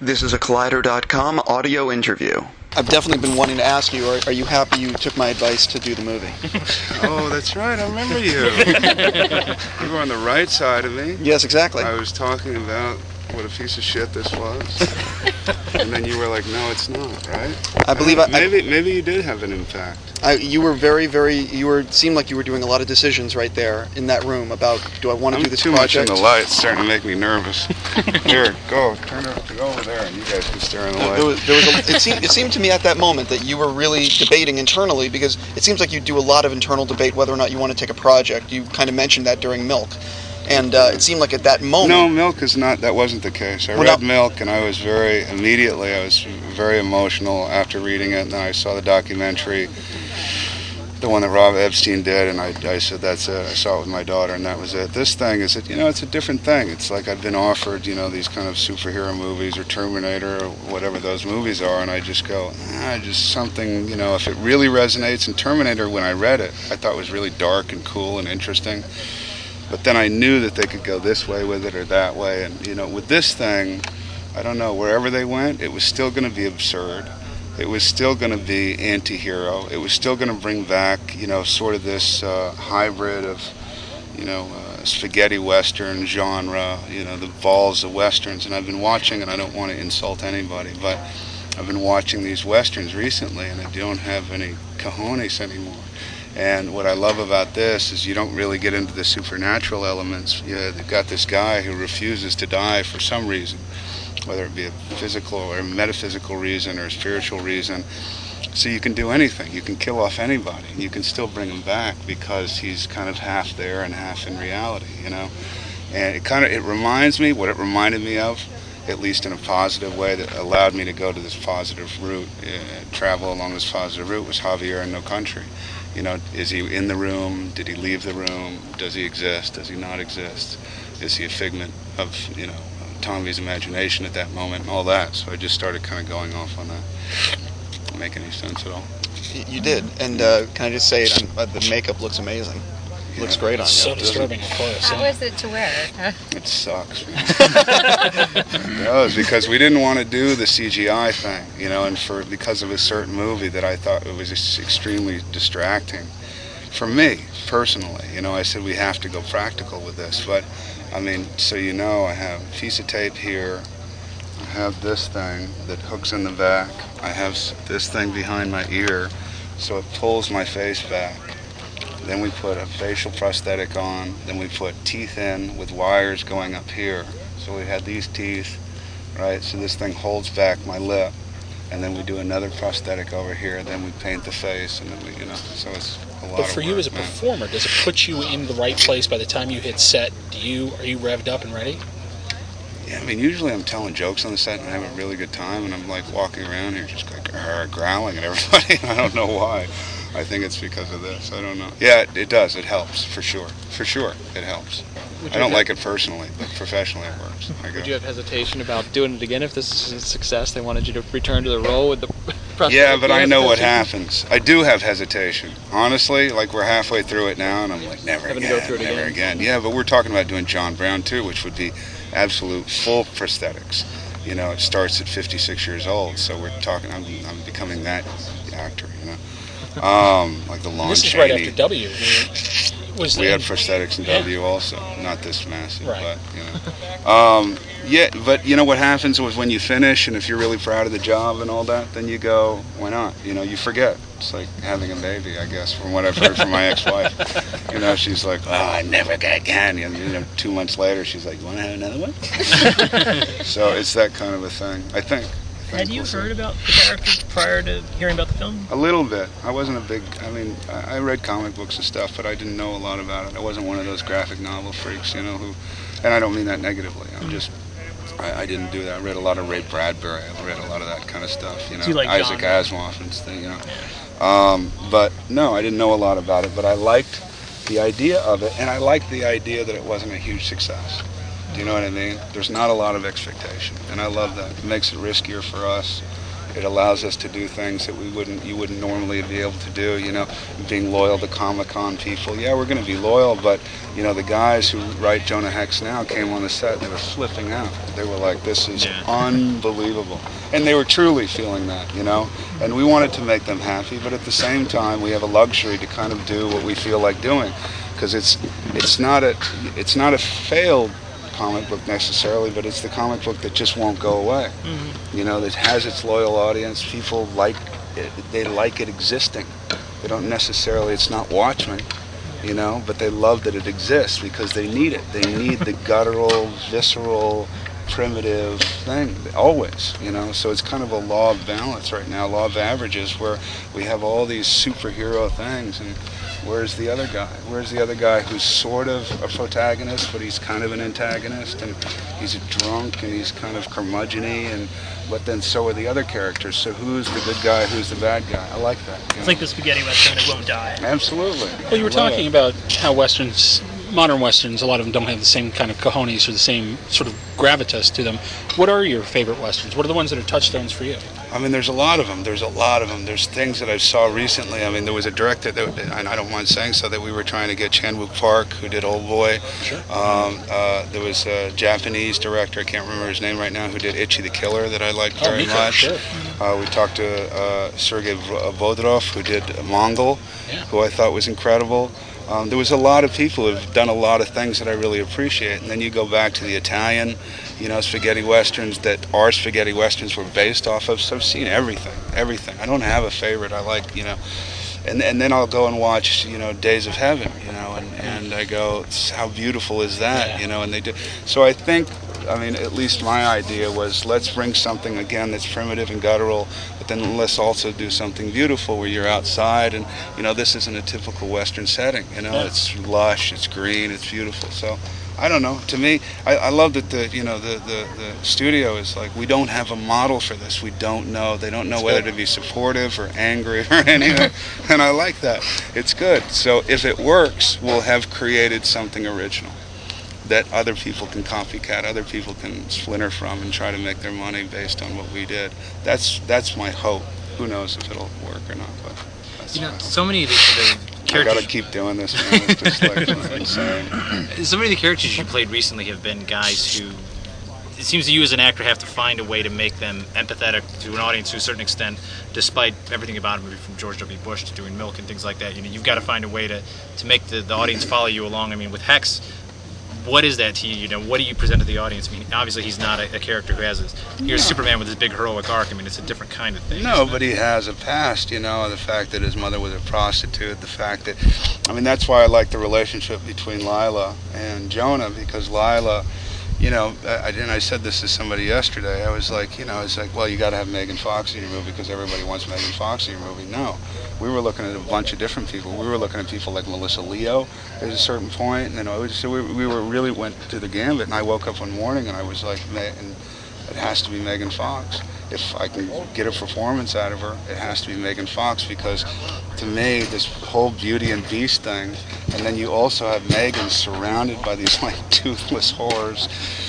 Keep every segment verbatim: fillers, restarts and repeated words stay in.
This is a Collider dot com audio interview. I've definitely been wanting to ask you, are, are you happy you took my advice to do the movie? Oh, that's right, I remember you. You were on the right side of me. Yes, exactly. I was talking about what a piece of shit this was. And then you were like, no, it's not, right? I believe I, I... maybe I, maybe you did have an impact. I, you were very, very, you were, seemed like you were doing a lot of decisions right there in that room about, do I want to I'm do this too project? much in the light, it's starting to make me nervous. Here, go, turn it, go over there, and you guys can stare in the light. There was, there was a, it, seemed, it seemed to me at that moment that you were really debating internally, because it seems like you do a lot of internal debate whether or not you want to take a project. You kind of mentioned that during Milk. And uh, it seemed like at that moment... No, Milk is not, that wasn't the case. I well, read no. Milk, and I was very, immediately, I was very emotional after reading it, and then I saw the documentary, the one that Rob Epstein did, and I, I said, that's it. I saw it with my daughter, and that was it. This thing is, you know, it's a different thing. It's like I've been offered, you know, these kind of superhero movies or Terminator or whatever those movies are, and I just go, ah, just something, you know, if it really resonates. And Terminator, when I read it, I thought was really dark and cool and interesting. But then I knew that they could go this way with it or that way. And, you know, with this thing, I don't know, wherever they went, it was still going to be absurd. It was still going to be anti-hero. It was still going to bring back, you know, sort of this uh, hybrid of, you know, uh, spaghetti western genre, you know, the balls of westerns. And I've been watching, and I don't want to insult anybody, but I've been watching these westerns recently, and I don't have any cojones anymore. And what I love about this is you don't really get into the supernatural elements. You know, they've got this guy who refuses to die for some reason, whether it be a physical or a metaphysical reason or a spiritual reason. So you can do anything. You can kill off anybody. You can still bring him back because he's kind of half there and half in reality, you know. And it kind of, it reminds me, what it reminded me of, at least in a positive way that allowed me to go to this positive route, uh, travel along this positive route, was Javier in No Country. You know, is he in the room? Did he leave the room? Does he exist? Does he not exist? Is he a figment of, you know, Tommy's imagination at that moment and all that? So I just started kind of going off on that. Doesn't make any sense at all. You did. And uh, can I just say, it, uh, the makeup looks amazing. It looks Yeah. great on you. So disturbing, of course. How was it to wear? It sucks. It does, because we didn't want to do the C G I thing, you know, and for because of a certain movie that I thought it was just extremely distracting for me personally. You know, I said we have to go practical with this, but I mean, so you know, I have a piece of tape here. I have this thing that hooks in the back. I have this thing behind my ear, so it pulls my face back. Then we put a facial prosthetic on. Then we put teeth in with wires going up here. So we had these teeth, right? So this thing holds back my lip. And then we do another prosthetic over here. Then we paint the face, and then we, you know, so it's a lot But for of you work, as a man. performer, does it put you in the right place by the time you hit set? Do you are you revved up and ready? Yeah, I mean, usually I'm telling jokes on the set and I have a really good time, and I'm like walking around here just like uh, growling at everybody. I don't know why. I think it's because of this. I don't know. Yeah, it, it does. It helps, for sure. For sure, it helps. I don't like it personally, but professionally it works. I Would go. you have hesitation about doing it again if this is a success? They wanted you to return to the role with the prosthetic? Yeah, but Do you I have know what hesitation? happens. I do have hesitation. Honestly, like we're halfway through it now, and I'm like, never Having to again, go through it never again. again. Yeah, but we're talking about doing John Brown too, which would be absolute full prosthetics. You know, it starts at fifty-six years old, so we're talking. I'm, I'm becoming that actor. You know. Um, like the Lon This is Chaney. right after W. Was We the- had prosthetics in Yeah. W also, not this massive, Right. but you know. Um, yeah, but you know what happens was when you finish, and if you're really proud of the job and all that, then you go, why not? You know, you forget. It's like having a baby, I guess, from what I've heard from my ex-wife. You know, she's like, oh, I never got again. And you know, two months later, she's like, you want to have another one? So it's that kind of a thing, I think. I think Had you we'll see. heard about the character prior to hearing about the film? A little bit. I wasn't a big, I mean, I I read comic books and stuff, but I didn't know a lot about it. I wasn't one of those graphic novel freaks, you know, who, and I don't mean that negatively. I'm just, I, I didn't do that. I read a lot of Ray Bradbury. I read a lot of that kind of stuff, you know, Do you like Isaac genre? Asimov and stuff, you know. Um, but no, I didn't know a lot about it, but I liked the idea of it, and I liked the idea that it wasn't a huge success. Do you know what I mean? There's not a lot of expectation, and I love that. It makes it riskier for us. It allows us to do things that we wouldn't, you wouldn't normally be able to do. You know, being loyal to Comic-Con people. Yeah, we're going to be loyal, but you know, the guys who write Jonah Hex now came on the set and they were flipping out. They were like, "This is Yeah. unbelievable," and they were truly feeling that. You know, and we wanted to make them happy, but at the same time, we have a luxury to kind of do what we feel like doing, because it's it's not a it's not a failed comic book necessarily, but it's the comic book that just won't go away. Mm-hmm. You know, that has its loyal audience. People like it, they like it existing. They don't necessarily, it's not Watchmen, you know, but they love that it exists because they need it. They need the guttural, visceral, primitive thing, always, you know. So it's kind of a law of balance right now, law of averages, where we have all these superhero things, and where's the other guy? Where's the other guy who's sort of a protagonist, but he's kind of an antagonist, and he's a drunk, and he's kind of curmudgeon-y, and but then so are the other characters. So who's the good guy? Who's the bad guy? I like that. It's like the spaghetti western that won't die. Absolutely. Well, you were I love talking it. about how westerns, modern westerns, a lot of them don't have the same kind of cojones or the same sort of gravitas to them. What are your favorite westerns? What are the ones that are touchstones for you? I mean, there's a lot of them. There's a lot of them. There's things that I saw recently. I mean, there was a director, that, and I don't mind saying so, that we were trying to get, Chan-wook Park, who did Old Boy. Sure. Um, uh, there was a Japanese director, I can't remember his name right now, who did Ichi the Killer that I liked Oh, very Miko, much. sure. Uh, we talked to uh, Sergei Vodorov, who did Mongol, Yeah. who I thought was incredible. Um, there was a lot of people who've done a lot of things that I really appreciate. And then you go back to the Italian, you know, spaghetti westerns that our spaghetti westerns were based off of. So I've seen everything, everything. I don't have a favorite. I like, you know, and and then I'll go and watch, you know, Days of Heaven, you know, and, and I go, how beautiful is that, Yeah. you know, and they do. So I think, I mean, at least my idea was, let's bring something, again, that's primitive and guttural, but then let's also do something beautiful where you're outside, and, you know, this isn't a typical Western setting, you know, Yeah. it's lush, it's green, it's beautiful. So, I don't know, to me, I, I love that the, you know, the, the, the studio is like, we don't have a model for this, we don't know, they don't know It's whether good. to be supportive or angry or anything, and I like that. It's good. So if it works, we'll have created something original that other people can copycat, other people can splinter from and try to make their money based on what we did. That's that's my hope. Who knows if it'll work or not, but that's You my know, hope. so many of the, the I characters, gotta keep doing this, man. It's just like insane. so many of the characters you played recently have been guys who, it seems that you as an actor have to find a way to make them empathetic to an audience to a certain extent, despite everything about a movie from George W. Bush to doing Milk and things like that. You know, you've got to find a way to, to make the, the audience follow you along. I mean, with Hex, what is that to you? You know, what do you present to the audience? I mean, obviously he's not a, a character who has his, here's Superman with his big heroic arc. I mean, it's a different kind of thing. No, isn't it? but he has a past, you know, the fact that his mother was a prostitute, the fact that, I mean, that's why I like the relationship between Lila and Jonah, because Lila, you know, I, I didn't, I said this to somebody yesterday, I was like, you know, it's like, well, you got to have Megan Fox in your movie because everybody wants Megan Fox in your movie. No, we were looking at a bunch of different people. We were looking at people like Melissa Leo at a certain point, and then it was, so we, we were really went to the gambit, and I woke up one morning and I was like, and it has to be Megan Fox. If I can get a performance out of her, it has to be Megan Fox, because to me, this whole Beauty and Beast thing, and then you also have Megan surrounded by these like toothless horrors,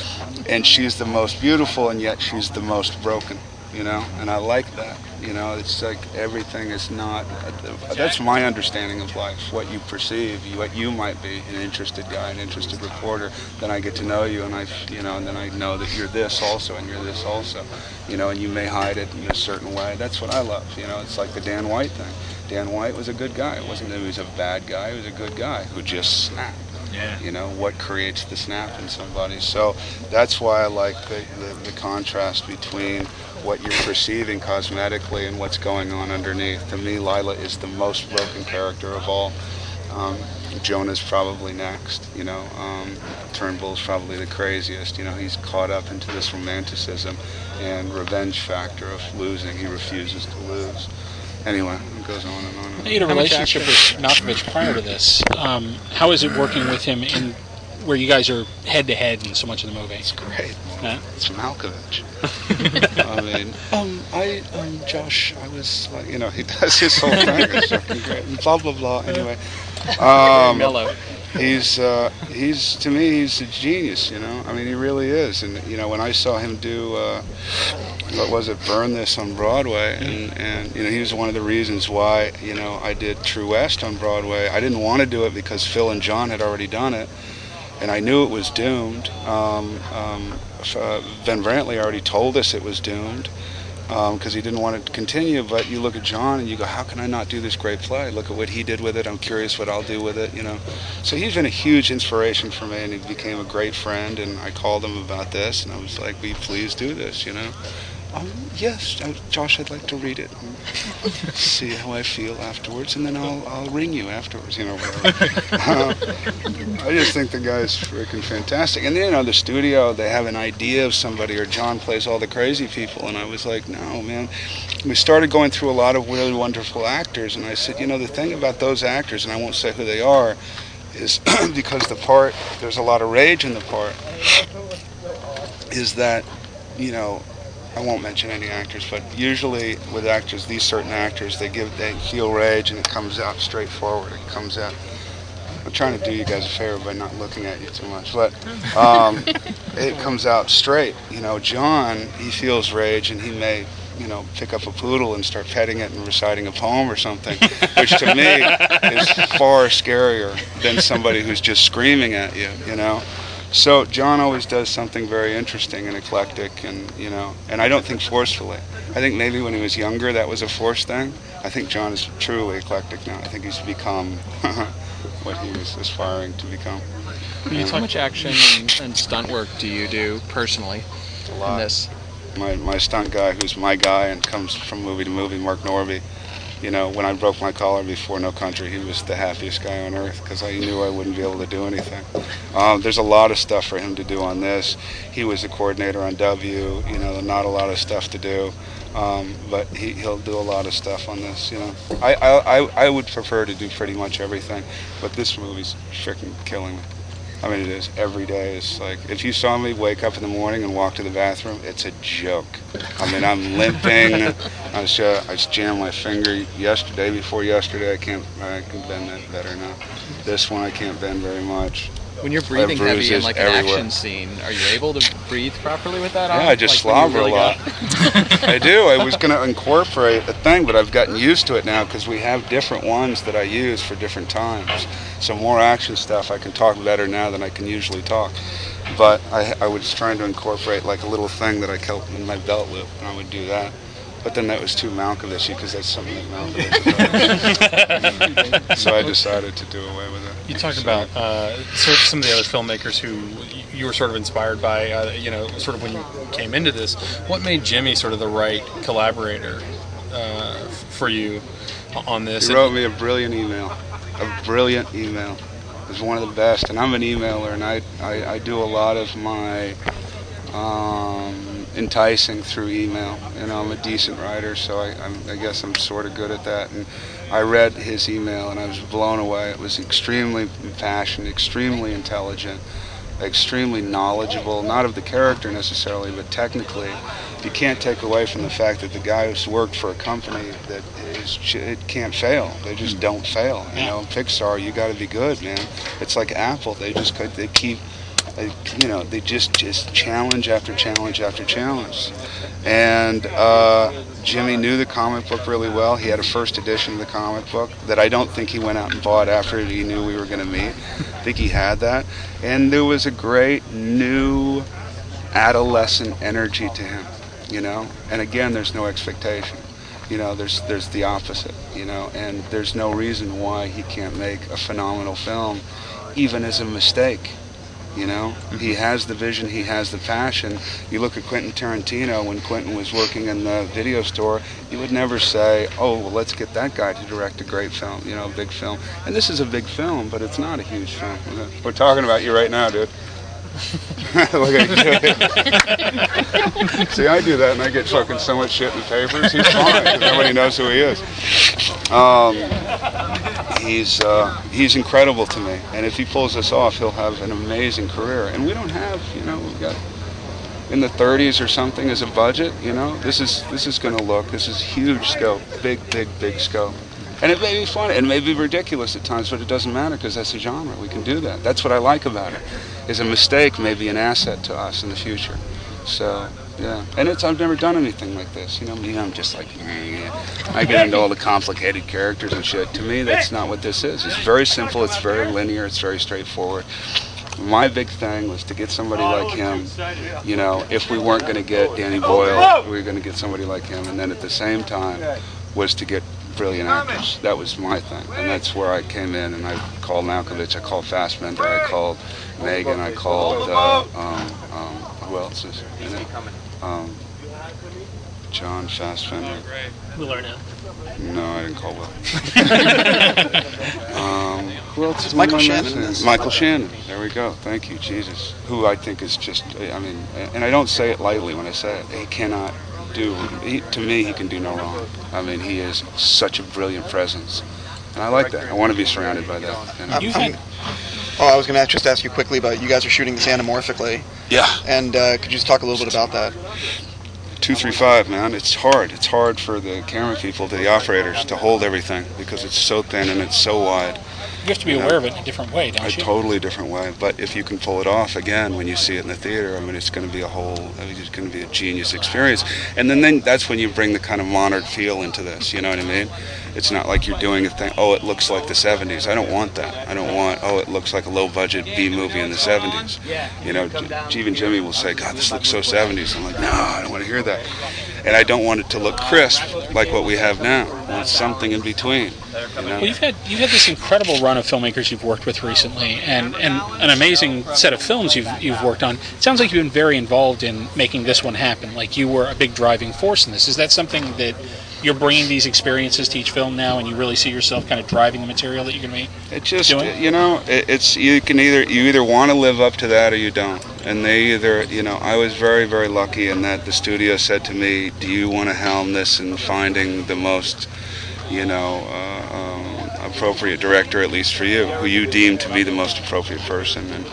and she's the most beautiful, and yet she's the most broken, you know, and I like that. You know, it's like everything is not, uh, that's my understanding of life, what you perceive, you, what you might be, an interested guy, an interested reporter, then I get to know you, and I, you know, and then I know that you're this also, and you're this also, you know, and you may hide it in a certain way. That's what I love, you know, it's like the Dan White thing. Dan White was a good guy. It wasn't that he was a bad guy, he was a good guy who just snapped. Yeah. You know, what creates the snap in somebody. So that's why I like the, the, the contrast between what you're perceiving cosmetically and what's going on underneath. To me, Lila is the most broken character of all. Um, Jonah's probably next, you know. Um, Turnbull's probably the craziest. You know, he's caught up into this romanticism and revenge factor of losing. He refuses to lose. Anyway, it goes on and on. And on. You had a relationship with Malkovich prior to this. Um, how is it working with him in where you guys are head to head in so much of the movie? It's great. Yeah. It's Malkovich. I mean, um, I, um, Josh, I was, like, you know, he does his whole thing. It's fucking great. And blah, blah, blah. Anyway. Um, Mellow. he's uh, he's to me he's a genius. You know, I mean he really is. And you know when I saw him do uh, what was it, Burn This on Broadway, and and you know he was one of the reasons why you know I did True West on Broadway. I didn't want to do it because Phil and John had already done it, and I knew it was doomed. Um, um, uh, Ben Brantley already told us it was doomed. Because um, he didn't want it to continue, but you look at John and you go, how can I not do this great play? Look at what he did with it. I'm curious what I'll do with it, you know. So he's been a huge inspiration for me, and he became a great friend. And I called him about this, and I was like, will you please do this, you know? Um, yes, uh, Josh, I'd like to read it and see how I feel afterwards, and then I'll I'll ring you afterwards, you know, whatever. uh, I just think the guy's freaking fantastic. And then, you know, the studio, they have an idea of somebody, or John plays all the crazy people, and I was like, no, man. We started going through a lot of really wonderful actors, and I said, you know, the thing about those actors, and I won't say who they are, is because the part, there's a lot of rage in the part, is that, you know, I won't mention any actors, but usually with actors, these certain actors, they give, they feel rage and it comes out straightforward. It comes out. I'm trying to do you guys a favor by not looking at you too much, but um, it comes out straight. You know, John, he feels rage and he may, you know, pick up a poodle and start petting it and reciting a poem or something, which to me is far scarier than somebody who's just screaming at you, you know. So John always does something very interesting and eclectic, and you know, and I don't think forcefully. I think maybe when he was younger that was a forced thing. I think John is truly eclectic now. I think he's become what he was aspiring to become. Yeah. How much action and, and stunt work do you do personally a lot. in this? My my stunt guy, who's my guy and comes from movie to movie, Mark Norby. You know, when I broke my collar before No Country, he was the happiest guy on earth because I knew I wouldn't be able to do anything. Um, there's a lot of stuff for him to do on this. He was a coordinator on W, you know, not a lot of stuff to do. Um, but he, he'll do a lot of stuff on this, you know. I, I, I would prefer to do pretty much everything, but this movie's freaking killing me. I mean, it is. Every day is like, if you saw me wake up in the morning and walk to the bathroom, it's a joke. I mean, I'm limping. I was, uh, I just jammed my finger yesterday, before yesterday. I can't, I can bend that better now. This one I can't bend very much. When you're breathing heavy in like an everywhere. action scene, are you able to breathe properly with that on? Yeah, I just like slobber really a lot. I do. I was going to incorporate a thing, but I've gotten used to it now because we have different ones that I use for different times. So more action stuff, I can talk better now than I can usually talk. But I, I was trying to incorporate like a little thing that I kept in my belt loop, and I would do that. But then that was too Malkovich-y because that's something that Malkovich does. So I decided to do away with it. You talked so, about uh, sort of some of the other filmmakers who you were sort of inspired by, uh, you know, sort of when you came into this. What made Jimmy sort of the right collaborator uh, for you on this? He wrote me a brilliant email, a brilliant email. It was one of the best, and I'm an emailer, and I, I, I do a lot of my um, enticing through email. You know, I'm a decent writer, so I, I'm, I guess I'm sort of good at that. And I read his email, and I was blown away. It was extremely passionate, extremely intelligent, extremely knowledgeable, not of the character necessarily, but technically. You can't take away from the fact that the guy who's worked for a company that is, it can't fail. They just don't fail. You know, Pixar, you got to be good, man. It's like Apple. They just they keep, they, you know, they just just challenge after challenge after challenge. And uh, Jimmy knew the comic book really well. He had a first edition of the comic book that I don't think he went out and bought after he knew we were going to meet. I think he had that. And there was a great new adolescent energy to him, you know. And again, there's no expectation. You know, there's there's the opposite, you know, and there's no reason why he can't make a phenomenal film, even as a mistake. You know, he has the vision, he has the passion. You look at Quentin Tarantino, when Quentin was working in the video store, he would never say, oh, well, let's get that guy to direct a great film, you know, a big film. And this is a big film, but it's not a huge film. We're talking about you right now, dude. Look at you. See, I do that and I get fucking so much shit in the papers. He's fine because nobody knows who he is. Um, he's uh, he's incredible to me, and if he pulls this off, he'll have an amazing career. And we don't have, you know, we've got in the thirties or something as a budget. You know, this is this is going to look. This is huge scope, big, big, big scope. And it may be funny, and it may be ridiculous at times, but it doesn't matter because that's a genre. We can do that. That's what I like about it. Is a mistake may be an asset to us in the future. So, yeah. And it's I've never done anything like this. You know, me, I'm just like, eh. I get into all the complicated characters and shit. To me, that's not what this is. It's very simple. It's very linear. It's very straightforward. My big thing was to get somebody like him. You know, if we weren't going to get Danny Boyle, we were going to get somebody like him. And then at the same time was to get brilliant actors. That was my thing, and that's where I came in. And I called Malkovich, I called Fassbender, I called Megan, I called uh, um, um, who else is in it? Um, John Fassbender. Will Arnett. No, I didn't call Will. um, who else? It's Michael Shannon. Michael Shannon. There we go. Thank you, Jesus. Who I think is just, I mean, and I don't say it lightly when I say it. He cannot do, he, to me, he can do no wrong. I mean, he is such a brilliant presence. And I like that. I want to be surrounded by that. You know? You had, oh, I was going to just ask you quickly about, you guys are shooting this anamorphically. Yeah. And uh, could you just talk a little bit about that? two three five, man. It's hard. It's hard for the camera people, to the operators, to hold everything because it's so thin and it's so wide. You have to be You know, aware of it in a different way, don't A you? totally different way. But if you can pull it off again when you see it in the theater, I mean, it's going to be a whole, I mean, it's going to be a genius experience. And then, then that's when you bring the kind of modern feel into this. You know what I mean? It's not like you're doing a thing, oh, it looks like the seventies. I don't want that. I don't want, oh, it looks like a low-budget B-movie in the seventies. You know, J- even Jimmy will say, God, this looks so seventies. I'm like, no, I don't want to hear that. And I don't want it to look crisp like what we have now. I want something in between. You know? Well, you've had you've had this incredible run of filmmakers you've worked with recently, and, and an amazing set of films you've you've worked on. It sounds like you've been very involved in making this one happen. Like you were a big driving force in this. Is that something that you're bringing these experiences to each film now, and you really see yourself kind of driving the material that you're going to be It just, doing? you know, it, it's you can either you either want to live up to that or you don't. And they either, you know, I was very, very lucky in that the studio said to me, "Do you want to helm this?" And finding the most, you know, uh, um, appropriate director, at least for you, who you deem to be the most appropriate person. And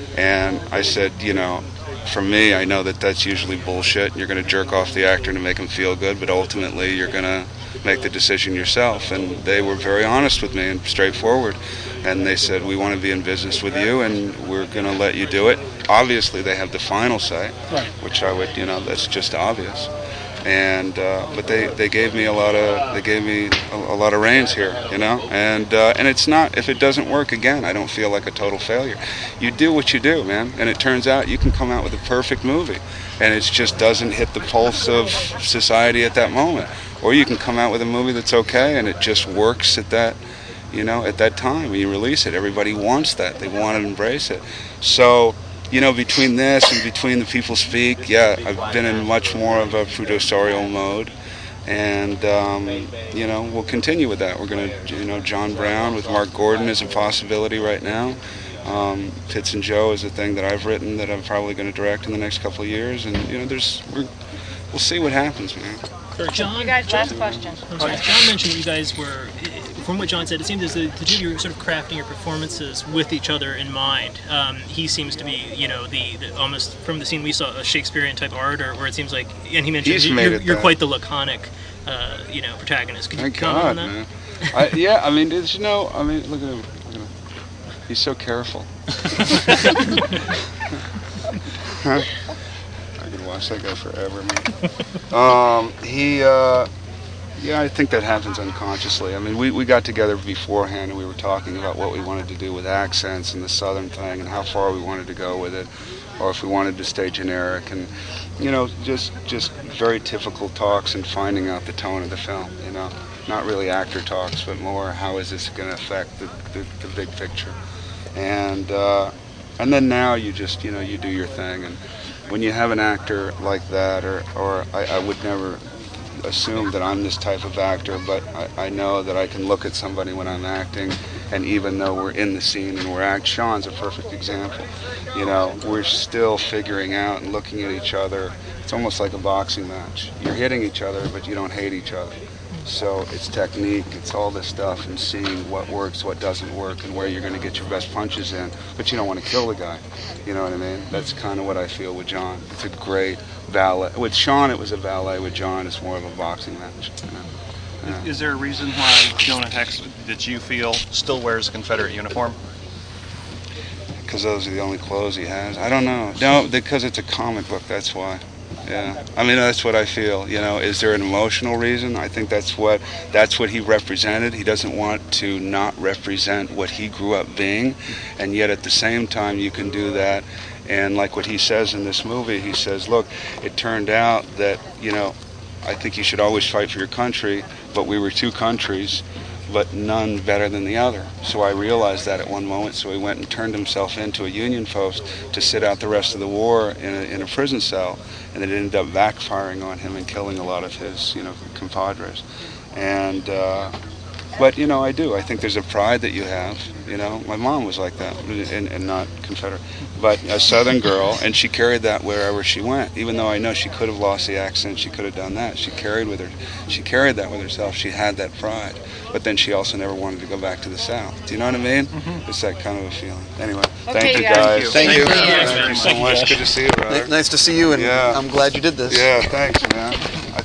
and I said, you know, for me, I know that that's usually bullshit. You're going to jerk off the actor to make him feel good, but ultimately you're going to make the decision yourself. And they were very honest with me and straightforward. And they said, we want to be in business with you, and we're going to let you do it. Obviously, they have the final say, Right. which I would, you know, that's just obvious. And uh, but they, they gave me a lot of they gave me a, a lot of reins here, you know. And uh, and it's not, if it doesn't work again, I don't feel like a total failure. You do what you do, man, and it turns out you can come out with a perfect movie, and it just doesn't hit the pulse of society at that moment. Or you can come out with a movie that's okay, and it just works at that, you know, at that time when you release it. Everybody wants that. They want to embrace it. So, you know, between this and between The People Speak, yeah, I've been in much more of a professorial mode. And, um, you know, we'll continue with that. We're going to, you know, John Brown with Mark Gordon is a possibility right now. Um, Fitz and Joe is a thing that I've written that I'm probably going to direct in the next couple of years. And, you know, there's, we're, we'll see what happens, man. John, You guys, last question. I'm sorry, John mentioned that you guys were, from what John said, it seems as though the two of you were sort of crafting your performances with each other in mind. Um, he seems to be, you know, the, the almost from the scene we saw, a Shakespearean type art, or where it seems like, and he mentioned He's you, made you're, it you're that. quite the laconic, uh, you know, protagonist. Could you Thank comment God, on that? man. I, yeah, I mean, did you know, I mean, look at him. Look at him. He's so careful. Huh? I could watch that guy forever, man. Um, he, uh, yeah, I think that happens unconsciously. I mean, we, we got together beforehand and we were talking about what we wanted to do with accents and the Southern thing and how far we wanted to go with it, or if we wanted to stay generic, and, you know, just just very typical talks and finding out the tone of the film, you know. Not really actor talks, but more how is this going to affect the, the, the big picture. And uh, and then now you just, you know, you do your thing. And when you have an actor like that, or, or I, I would never assume that I'm this type of actor, but I, I know that I can look at somebody when I'm acting, and even though we're in the scene and we're act, Sean's a perfect example. You know, we're still figuring out and looking at each other. It's almost like a boxing match. You're hitting each other, but you don't hate each other. So it's technique, it's all this stuff, and seeing what works, what doesn't work, and where you're going to get your best punches in. But you don't want to kill the guy. You know what I mean? That's kind of what I feel with John. It's a great valet. With Sean, it was a valet. With John, it's more of a boxing match. You know? Yeah. Is there a reason why Jonah Hex, that you feel, still wears a Confederate uniform? Because those are the only clothes he has. I don't know. No, because it's a comic book, that's why. Yeah, I mean that's what I feel. You know, is there an emotional reason? I think that's what that's what he represented. He doesn't want to not represent what he grew up being, and yet at the same time you can do that. And like what he says in this movie, he says, "Look, it turned out that you know, I think you should always fight for your country, but we were two countries, but none better than the other." So I realized that at one moment, so he went and turned himself into a Union post to sit out the rest of the war in a, in a prison cell, and it ended up backfiring on him and killing a lot of his, you know, compadres. And, uh, but, you know, I do. I think there's a pride that you have, you know. My mom was like that, and, and not Confederate, but a Southern girl, and she carried that wherever she went. Even though I know she could have lost the accent, she could have done that. She carried with her, she carried that with herself. She had that pride. But then she also never wanted to go back to the South. Do you know what I mean? Mm-hmm. It's that kind of a feeling. Anyway, Okay, thank you guys. guys. Thank you. Thank you so much. Good to see you, brother. Nice to see you, and Yeah. I'm glad you did this. Yeah, thanks, man.